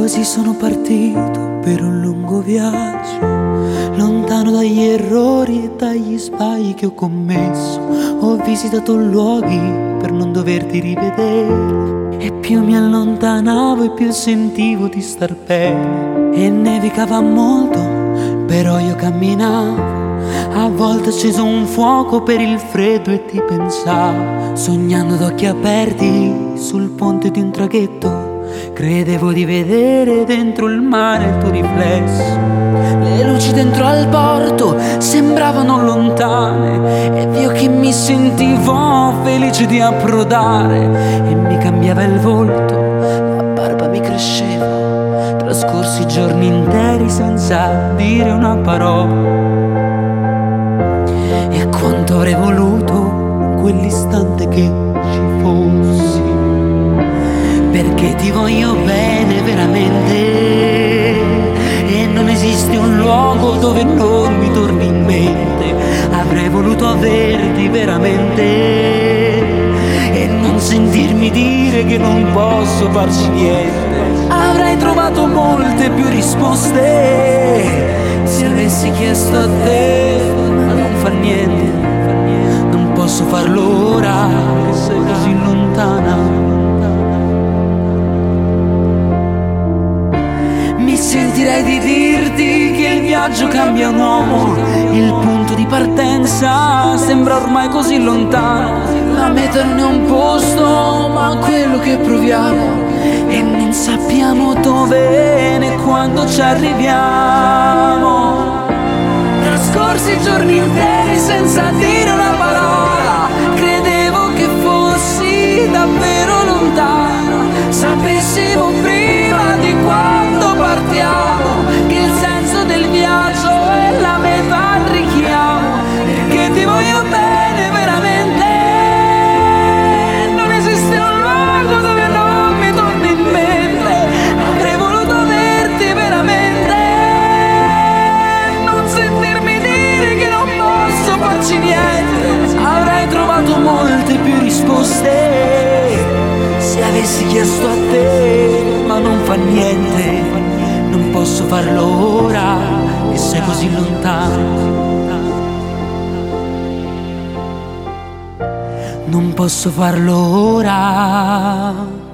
così sono partito per un lungo viaggio, lontano dagli errori e dagli sbagli che ho commesso. Ho visitato luoghi per non doverti rivedere, e più mi allontanavo e più sentivo di star bene. E nevicava molto, però io camminavo. A volte ho acceso un fuoco per il freddo e ti pensavo, sognando ad occhi aperti sul ponte di un traghetto. Credevo di vedere dentro il mare il tuo riflesso. Le luci dentro al porto sembravano lontane, ed io che mi sentivo felice di approdare. E mi cambiava il volto, la barba mi cresceva. Trascorsi giorni interi senza dire una parola. E quanto avrei voluto in quell'istante che ci fossi, perché ti voglio bene veramente, e non esiste un luogo dove non mi torni in mente. Avrei voluto averti veramente e non sentirmi dire che non posso farci niente. Avrei trovato molte più risposte se avessi chiesto a te, ma non fa niente. Non posso farlo ora che sei così lontana. Sentirei di dirti che il viaggio cambia un uomo, il punto di partenza sembra ormai così lontano. La meta non è un posto, ma quello che proviamo, e non sappiamo dove né quando ci arriviamo. Trascorsi giorni interi senza dire una parola, credevo che fossi davvero lontano. Sapessimo prima di quando partiamo che il senso del viaggio è la meta al richiamo, perché ti voglio bene veramente. Non esiste un luogo dove non mi torni in mente. Avrei voluto averti veramente, non sentirmi dire che non posso farci niente. Avrei trovato molte più risposte se avessi chiesto a te, ma non fa niente. Non posso farlo ora che sei così lontano. Non posso farlo ora.